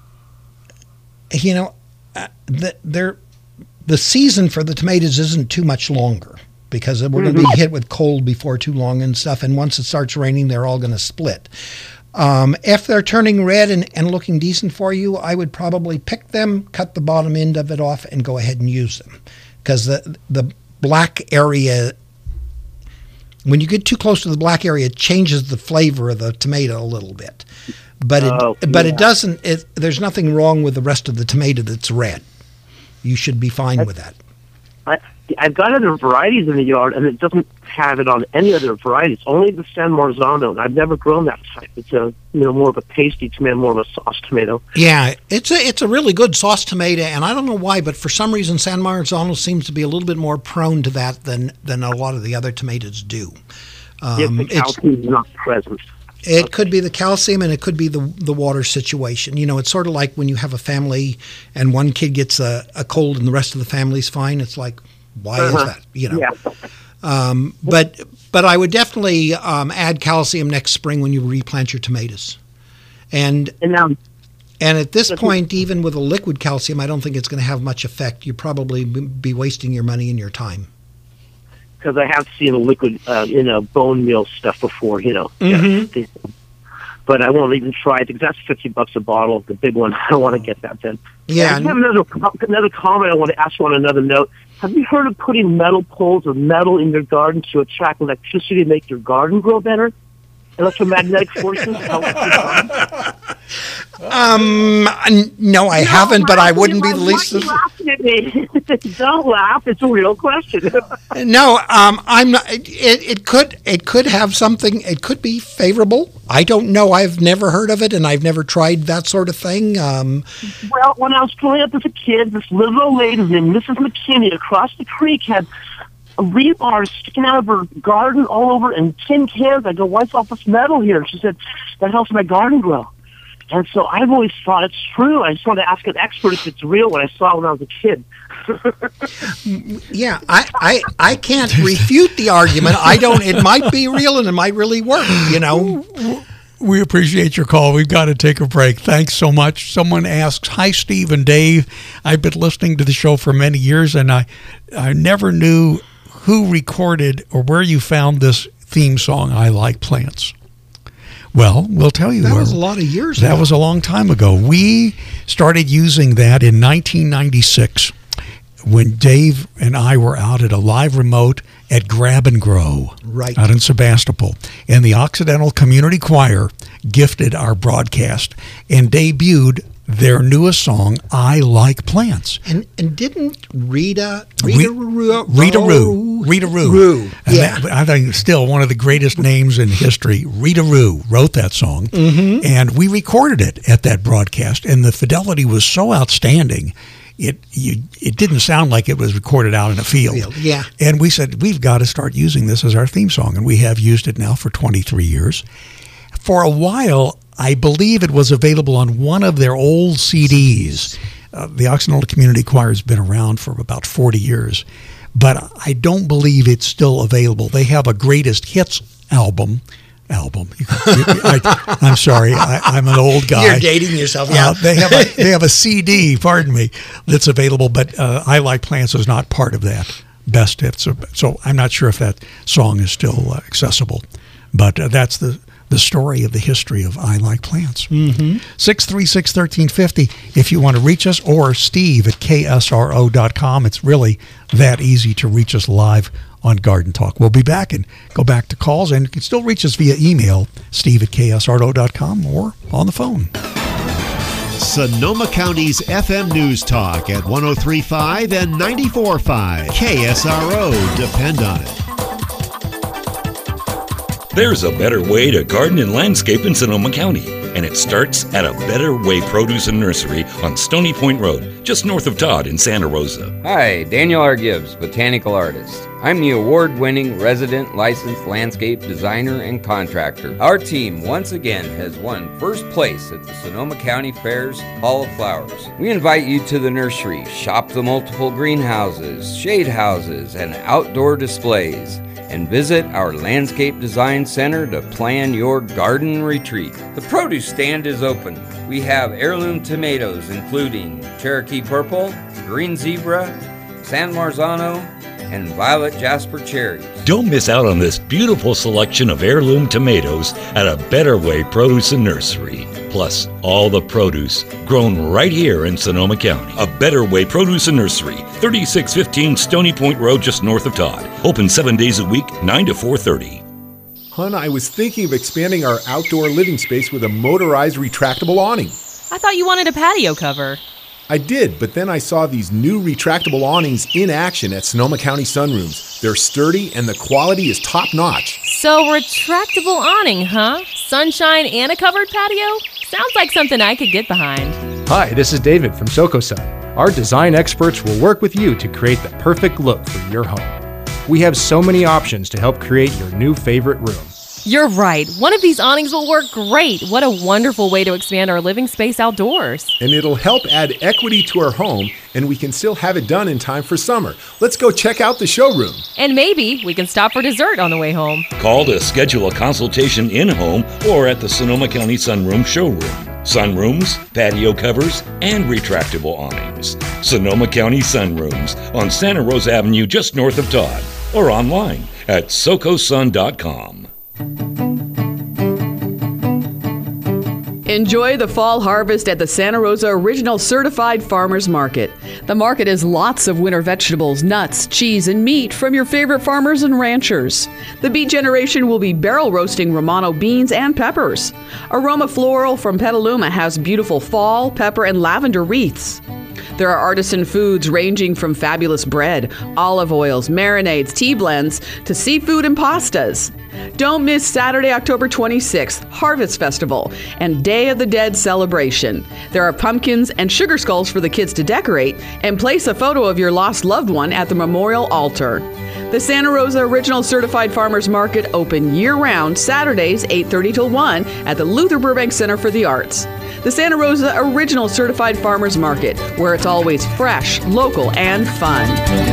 You know, uh, the, they're, the season for the tomatoes isn't too much longer because we're going to be hit with cold before too long and stuff. And once it starts raining, they're all going to split. Um, if they're turning red and, and looking decent for you, I would probably pick them, cut the bottom end of it off, and go ahead and use them. Because the the black area, when you get too close to the black area, it changes the flavor of the tomato a little bit. But it, Oh, but yeah. it doesn't. It, there's nothing wrong with the rest of the tomato that's red. You should be fine with that. I, I've got other varieties in the yard, and it doesn't have it on any other varieties. Only the San Marzano, and I've never grown that type. It's a you know more of a pasty tomato, more of a sauce tomato. Yeah, it's a it's a really good sauce tomato, and I don't know why, but for some reason San Marzano seems to be a little bit more prone to that than than a lot of the other tomatoes do. Um, if the it's- calcium is not present. It could be the calcium, and it could be the the water situation. You know, it's sort of like when you have a family and one kid gets a, a cold and the rest of the family's fine. It's like, why Uh-huh. is that? You know. Yeah. Um, but but I would definitely um, add calcium next spring when you replant your tomatoes. And and, now, and at this point, even with a liquid calcium, I don't think it's going to have much effect. You'd probably be wasting your money and your time. Because I have seen a liquid, uh, you know, bone meal stuff before, you know. Mhm. Yeah. But I won't even try it because that's fifty bucks a bottle, the big one. I don't want to get that then. Yeah. I have another, another comment I want to ask you on another note. Have you heard of putting metal poles or metal in your garden to attract electricity to make your garden grow better? Electromagnetic forces help your garden? Um, n- no, I haven't, but I wouldn't be the least. Why are you laughing at me? Don't laugh. It's a real question. No, um, I'm not. It, it could it could have something. It could be favorable. I don't know. I've never heard of it, and I've never tried that sort of thing. Um, Well, when I was growing up as a kid, this little old lady named Missus McKinney across the creek had a rebar sticking out of her garden all over and tin cans. I go, why's all this metal here? And she said, that helps my garden grow. And so I've always thought it's true. I just wanted to ask an expert if it's real when I saw it when I was a kid. yeah, I, I I can't refute the argument. I don't. It might be real, and it might really work. You know. We appreciate your call. We've got to take a break. Thanks so much. Someone asks, hi, Steve and Dave. I've been listening to the show for many years, and I, I never knew who recorded or where you found this theme song, I Like Plants. Well, we'll tell you. That where. was a lot of years That ago. was a long time ago. We started using that in nineteen ninety-six when Dave and I were out at a live remote at Grab and Grow, right, out in Sebastopol. And the Occidental Community Choir gifted our broadcast and debuted their newest song, I Like Plants. And and didn't Rita Rita Rita Roo Rita Roo. Rita Roo. Roo. And Yeah. that- I think still one of the greatest names in history. Rita Roo wrote that song. Mhm. And we recorded it at that broadcast. And the fidelity was so outstanding. It you, it didn't sound like it was recorded out in a field. Field, yeah. And we said, we've got to start using this as our theme song. And we have used it now for twenty-three years. For a while, I believe it was available on one of their old C Ds. Uh, the Occidental Community Choir has been around for about forty years, but I don't believe it's still available. They have a greatest hits album. Album. You can- you- I, I'm sorry, I, I'm an old guy. You're dating yourself, yeah. Uh, they have a they have a C D, pardon me, that's available, but uh, I Like Plants is not part of that best hits. So, so I'm not sure if that song is still uh, accessible, but uh, that's the the story of the history of I Like Plants. Mm-hmm. six three six, one three five zero if you want to reach us, or Steve at K S R O dot com. It's really that easy to reach us live on Garden Talk. We'll be back and go back to calls, and you can still reach us via email, Steve at K S R O dot com, or on the phone. Sonoma County's F M News Talk at one oh three point five and ninety-four point five. K S R O. Depend on it. There's a better way to garden and landscape in Sonoma County. and it starts at A Better Way Produce and Nursery on Stony Point Road, just north of Todd in Santa Rosa. Hi, Daniel R. Gibbs, botanical artist. I'm the award-winning resident licensed landscape designer and contractor. Our team once again has won first place at the Sonoma County Fair's Hall of Flowers. We invite you to the nursery, shop the multiple greenhouses, shade houses, and outdoor displays, and visit our Landscape Design Center to plan your garden retreat. The produce stand is open. We have heirloom tomatoes including Cherokee Purple, Green Zebra, San Marzano, and Violet Jasper cherries. Don't miss out on this beautiful selection of heirloom tomatoes at A Better Way Produce and Nursery. Plus, all the produce grown right here in Sonoma County. A Better Way Produce and Nursery, thirty-six fifteen Stony Point Road, just north of Todd. Open seven days a week, nine to four thirty. Hun, I was thinking of expanding our outdoor living space with a motorized retractable awning. I thought you wanted a patio cover. I did, but then I saw these new retractable awnings in action at Sonoma County Sunrooms. They're sturdy and the quality is top-notch. So, retractable awning, huh? Sunshine and a covered patio? Sounds like something I could get behind. Hi, this is David from SocoSun. Our design experts will work with you to create the perfect look for your home. We have so many options to help create your new favorite room. You're right. One of these awnings will work great. What a wonderful way to expand our living space outdoors. And it'll help add equity to our home, and we can still have it done in time for summer. Let's go check out the showroom. And maybe we can stop for dessert on the way home. Call to schedule a consultation in-home or at the Sonoma County Sunroom showroom. Sunrooms, patio covers, and retractable awnings. Sonoma County Sunrooms on Santa Rosa Avenue just north of Todd, or online at socosun dot com. Enjoy the fall harvest at the Santa Rosa Original Certified Farmers Market. The market has lots of winter vegetables, nuts, cheese, and meat from your favorite farmers and ranchers. The Beet Generation will be barrel roasting Romano beans and peppers. Aroma Floral from Petaluma has beautiful fall, pepper, and lavender wreaths. There are artisan foods ranging from fabulous bread, olive oils, marinades, tea blends, to seafood and pastas. Don't miss Saturday, October twenty-sixth, Harvest Festival and Day of the Dead celebration. There are pumpkins and sugar skulls for the kids to decorate, and place a photo of your lost loved one at the memorial altar. The Santa Rosa Original Certified Farmers Market open year-round, Saturdays eight thirty till one at the Luther Burbank Center for the Arts. The Santa Rosa Original Certified Farmers Market, where it's always fresh, local, and fun.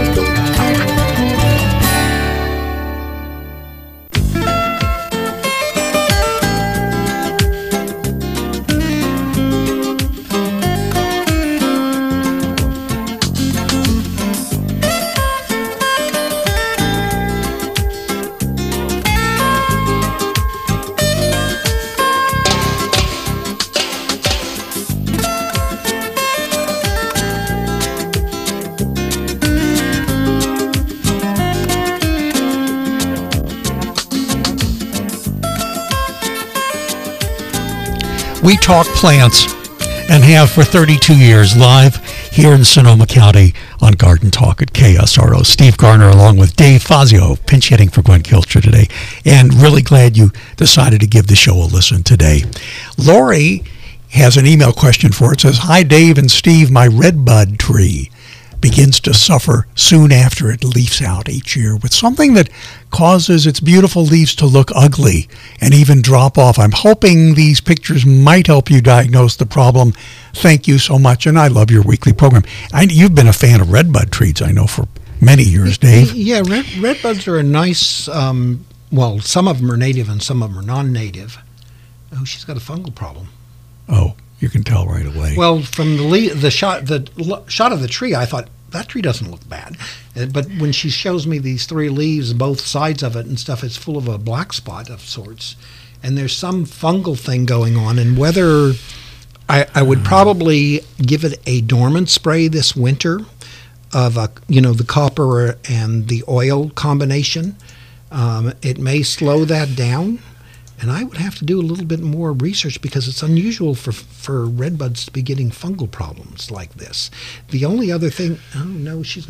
We talk plants and have for thirty-two years live here in Sonoma County on Garden Talk at K S R O. Steve Garner along with Dave Fazio, pinch hitting for Gwen Kilcher today. And really glad you decided to give the show a listen today. Lori has an email question for it. It says, "Hi Dave and Steve, my redbud tree begins to suffer soon after it leaves out each year with something that causes its beautiful leaves to look ugly and even drop off. I'm hoping these pictures might help you diagnose the problem. Thank you so much." And I love your weekly program. I, you've been a fan of redbud trees, I know, for many years, Dave. Yeah, red, redbuds are a nice, um, well, some of them are native and some of them are non-native. Oh, she's got a fungal problem. Oh, you can tell right away. Well, from the le- the shot the l- shot of the tree, I thought, that tree doesn't look bad. Uh, but when she shows me these three leaves, both sides of it and stuff, it's full of a black spot of sorts. And there's some fungal thing going on. And whether I, I would probably give it a dormant spray this winter of, a, you know, the copper and the oil combination. Um, it may slow that down. And I would have to do a little bit more research because it's unusual for for redbuds to be getting fungal problems like this. The only other thing, oh no, she's not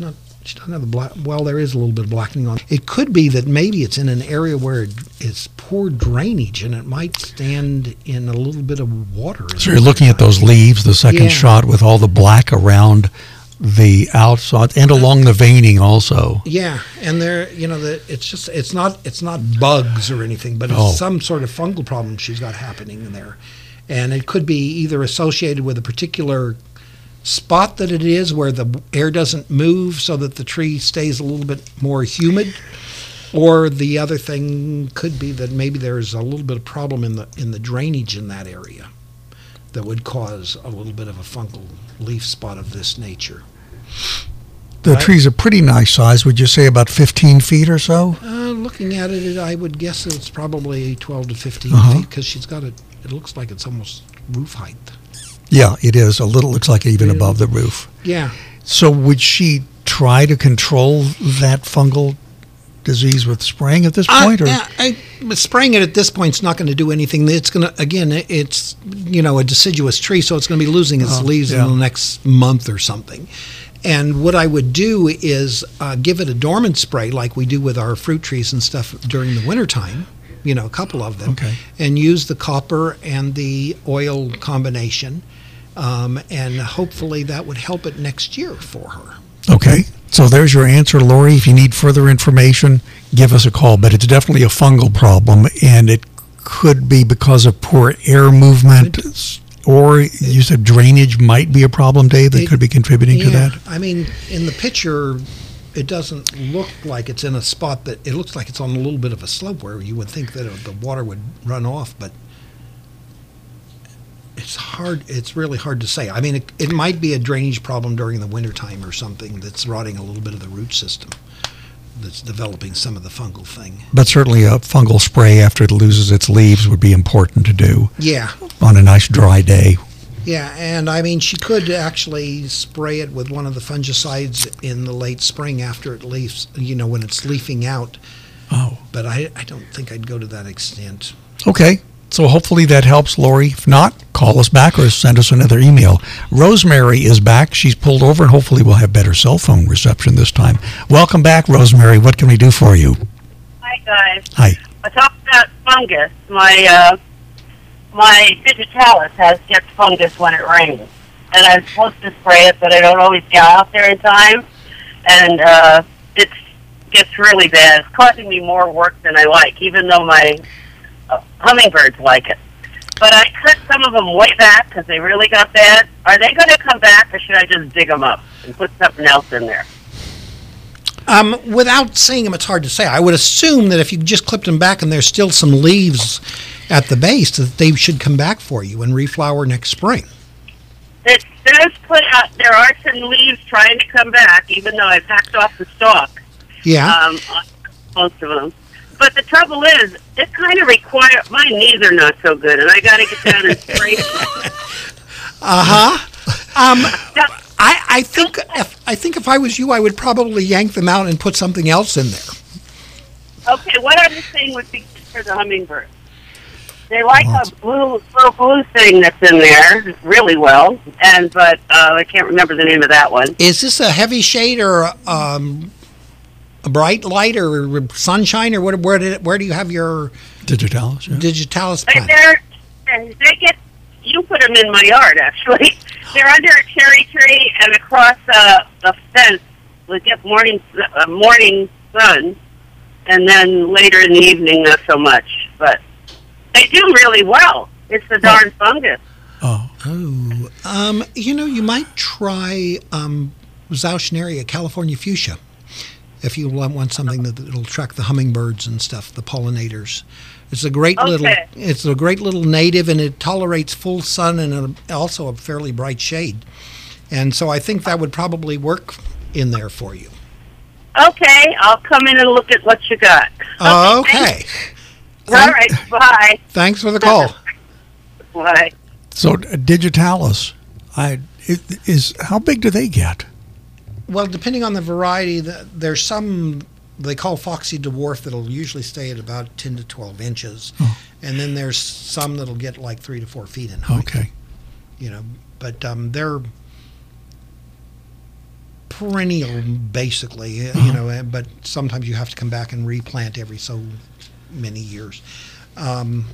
She doesn't have the black. Well, there is a little bit of blackening on. It could be that maybe it's in an area where it is poor drainage, and it might stand in a little bit of water. So you're looking at those leaves, the second Yeah. shot with all the black around the outside and along the veining also. Yeah, and there, you know, the, it's just it's not it's not bugs or anything, but it's Oh. some sort of fungal problem she's got happening in there, and it could be either associated with a particular spot that it is where the air doesn't move so that the tree stays a little bit more humid, or the other thing could be that maybe there's a little bit of problem in the in the drainage in that area that would cause a little bit of a fungal leaf spot of this nature. The Right. tree's a pretty nice size. Would you say about fifteen feet or so? Uh, looking at it, I would guess it's probably twelve to fifteen Uh-huh. feet because she's got it. It looks like it's almost roof height. Yeah, it is. A little, looks like even above the roof. Yeah. So would she try to control that fungal disease with spraying at this point? Uh, or yeah, I, spraying it at this point is not going to do anything. It's going to, again, it- it's, you know, a deciduous tree, so it's going to be losing its Oh, leaves yeah. in the next month or something. And what I would do is uh, give it a dormant spray like we do with our fruit trees and stuff during the wintertime, you know, a couple of them, Okay. and use the copper and the oil combination. Um, and hopefully that would help it next year for her. Okay. So there's your answer, Lori. If you need further information, give us a call. But it's definitely a fungal problem, and it could be because of poor air movement, or you said drainage might be a problem, Dave, that It- could be contributing to Yeah, that. I mean, in the picture, it doesn't look like it's in a spot that, it looks like it's on a little bit of a slope where you would think that the water would run off, but it's hard, it's really hard to say. I mean, it, it might be a drainage problem during the wintertime or something that's rotting a little bit of the root system, that's developing some of the fungal thing. But certainly a fungal spray after it loses its leaves would be important to do Yeah. on a nice dry day. Yeah, and I mean, she could actually spray it with one of the fungicides in the late spring after it leaves, you know, when it's leafing out. Oh. But I, I don't think I'd go to that extent. Okay. So hopefully that helps, Lori. If not, call us back or send us another email. Rosemary is back. She's pulled over, and hopefully we'll have better cell phone reception this time. Welcome back, Rosemary. What can we do for you? Hi, guys. Hi. I talked about fungus. My uh, my digitalis has gets fungus when it rains, and I'm supposed to spray it, but I don't always get out there in time, and uh, it gets really bad. It's causing me more work than I like, even though my uh, hummingbirds like it. But I cut some of them way back because they really got bad. Are they going to come back, or should I just dig them up and put something else in there? Um, without seeing them, it's hard to say. I would assume that if you just clipped them back and there's still some leaves at the base, that they should come back for you and reflower next spring. It does put out, there are some leaves trying to come back, even though I've hacked off the stalk. Yeah. Um, on most of them. But the trouble is, it kind of requires, my knees are not so good, and I got to get down and spray. Uh-huh. Um, I, I think if I think if I was you, I would probably yank them out and put something else in there. Okay, what other thing would be good for the hummingbird? They like a blue, little blue thing that's in there really well, and but uh, I can't remember the name of that one. Is this a heavy shade or um, a bright light or sunshine or what? Where did where do you have your digitalis? Yeah. Digitalis They- plant? They're, they get, you put them in my yard, actually. They're under a cherry tree and across a, a fence. We get morning, uh, morning sun, and then later in the evening, not so much. But they do really well. It's the darn fungus. Oh. Oh. Um, you know, you might try um, Zauschneria California fuchsia if you want want something that will attract the hummingbirds and stuff, the pollinators. It's a great Okay. little. It's a great little native, and it tolerates full sun and a, also a fairly bright shade. And so I think that would probably work in there for you. Okay, I'll come in and look at what you got. Okay. All right, bye. Thanks for the call. Bye. So uh, digitalis, I it, is how big do they get? Well, depending on the variety, the, there's some they call foxy dwarf that'll usually stay at about ten to twelve inches, Oh. and then there's some that'll get like three to four feet in height. Okay. You know, but um, they're perennial, basically, you know, but sometimes you have to come back and replant every so many years. Um,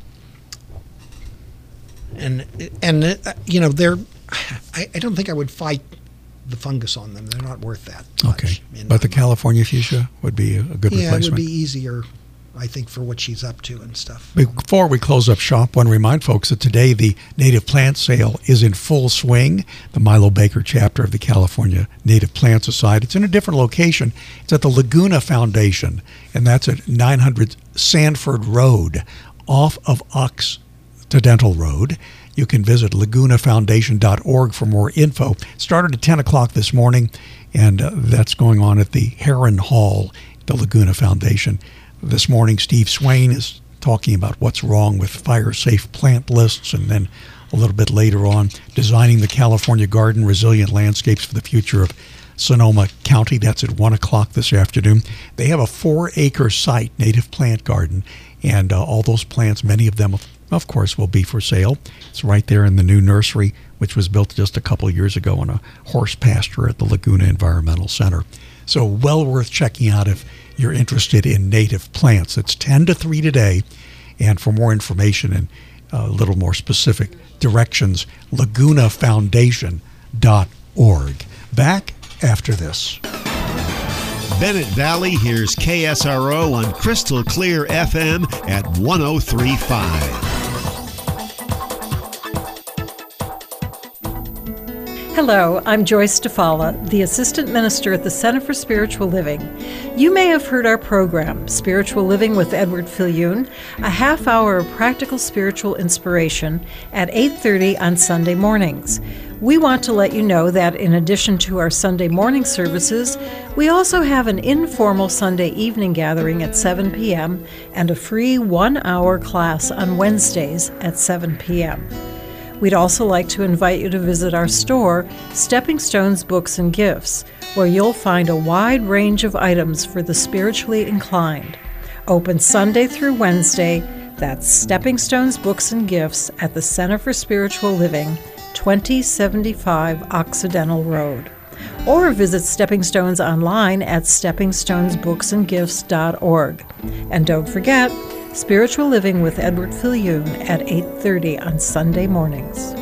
and, and uh, you know, they're, I, I don't think I would fight the fungus on them. They're not worth that much. Okay. But the California fuchsia would be a good yeah, replacement. it would be easier, I think, for what she's up to and stuff. Before we close up shop, I want to remind folks that today the native plant sale is in full swing. The Milo Baker chapter of the California Native Plant Society. It's in a different location. It's at the Laguna Foundation, and that's at nine hundred Sanford Road, off of Occidental Road. You can visit laguna foundation dot org for more info. It started at ten o'clock this morning, and uh, that's going on at the Heron Hall, the Laguna Foundation. This morning, Steve Swain is talking about what's wrong with fire-safe plant lists, and then a little bit later on, designing the California Garden Resilient Landscapes for the Future of Sonoma County. That's at one o'clock this afternoon. They have a four-acre site, native plant garden, and uh, all those plants, many of them, of course, will be for sale. It's right there in the new nursery, which was built just a couple of years ago on a horse pasture at the Laguna Environmental Center. So well worth checking out if you're interested in native plants. It's ten to three today, and for more information and a little more specific directions, laguna foundation dot org. Back after this. Bennett Valley hears K S R O on Crystal Clear F M at one oh three point five. Hello, I'm Joyce DeFala, the Assistant Minister at the Center for Spiritual Living. You may have heard our program, Spiritual Living with Edward Fillion, a half hour of practical spiritual inspiration at eight thirty on Sunday mornings. We want to let you know that in addition to our Sunday morning services, we also have an informal Sunday evening gathering at seven p.m. and a free one-hour class on Wednesdays at seven p.m. We'd also like to invite you to visit our store, Stepping Stones Books and Gifts, where you'll find a wide range of items for the spiritually inclined. Open Sunday through Wednesday, that's Stepping Stones Books and Gifts at the Center for Spiritual Living, twenty seventy-five Occidental Road. Or visit Stepping Stones online at stepping stones books and gifts dot org. And don't forget, Spiritual Living with Edward Fillion at eight thirty on Sunday mornings.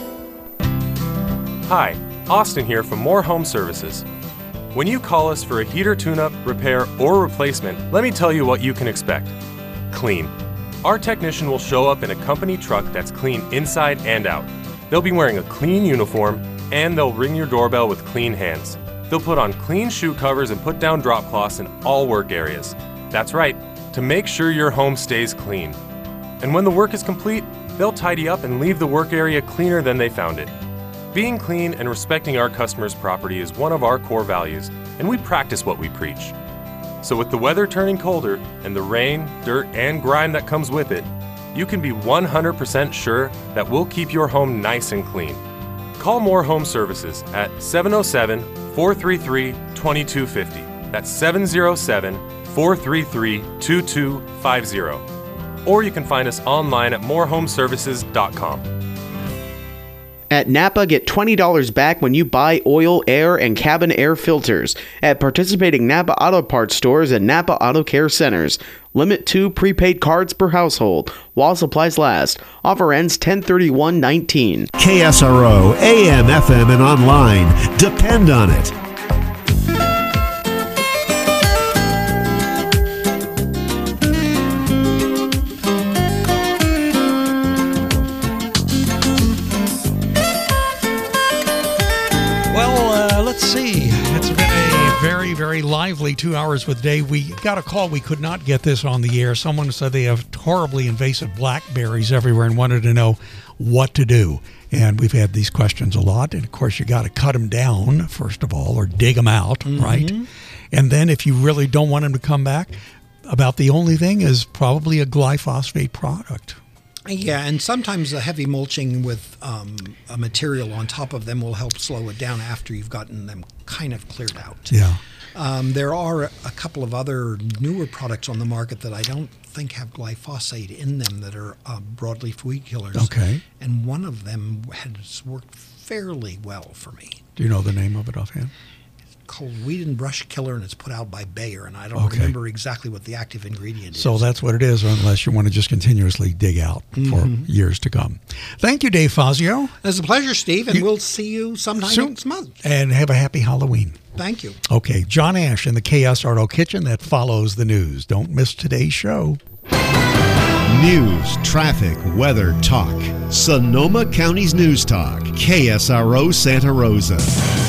Hi, Austin here from More Home Services. When you call us for a heater tune-up, repair, or replacement, let me tell you what you can expect. Clean. Our technician will show up in a company truck that's clean inside and out. They'll be wearing a clean uniform, and they'll ring your doorbell with clean hands. They'll put on clean shoe covers and put down drop cloths in all work areas. That's right, to make sure your home stays clean. And when the work is complete, they'll tidy up and leave the work area cleaner than they found it. Being clean and respecting our customers' property is one of our core values, and we practice what we preach. So with the weather turning colder and the rain, dirt, and grime that comes with it, you can be one hundred percent sure that we'll keep your home nice and clean. Call More Home Services at seven oh seven, four three three, two two five oh. That's seven oh seven, four three three, two two five oh. Or you can find us online at more home services dot com. At Napa, get twenty dollars back when you buy oil, air, and cabin air filters at participating Napa Auto Parts stores and Napa Auto Care Centers. Limit two prepaid cards per household while supplies last. Offer ends ten thirty-one nineteen. K S R O, A M, F M, and online. Depend on it. Very, very lively two hours with Dave. We got a call. We could not get this on the air. Someone said they have horribly invasive blackberries everywhere and wanted to know what to do. And we've had these questions a lot. And, of course, you got to cut them down, first of all, or dig them out, mm-hmm. right? And then if you really don't want them to come back, about the only thing is probably a glyphosate product. Yeah, and sometimes the heavy mulching with um, a material on top of them will help slow it down after you've gotten them kind of cleared out. Yeah. Um, there are a couple of other newer products on the market that I don't think have glyphosate in them that are uh, broadleaf weed killers. Okay. And one of them has worked fairly well for me. Do you know the name of it offhand? called Weed and Brush Killer, and it's put out by Bayer, and I don't Okay. remember exactly what the active ingredient is. So that's what it is, unless you want to just continuously dig out Mhm. for years to come. Thank you, Dave Fazio. It's a pleasure, Steve, and You- we'll see you sometime Soon. next month. And have a happy Halloween. Thank you. Okay, John Ash in the K S R O Kitchen that follows the news. Don't miss today's show. News, traffic, weather, talk. Sonoma County's News Talk, K S R O Santa Rosa.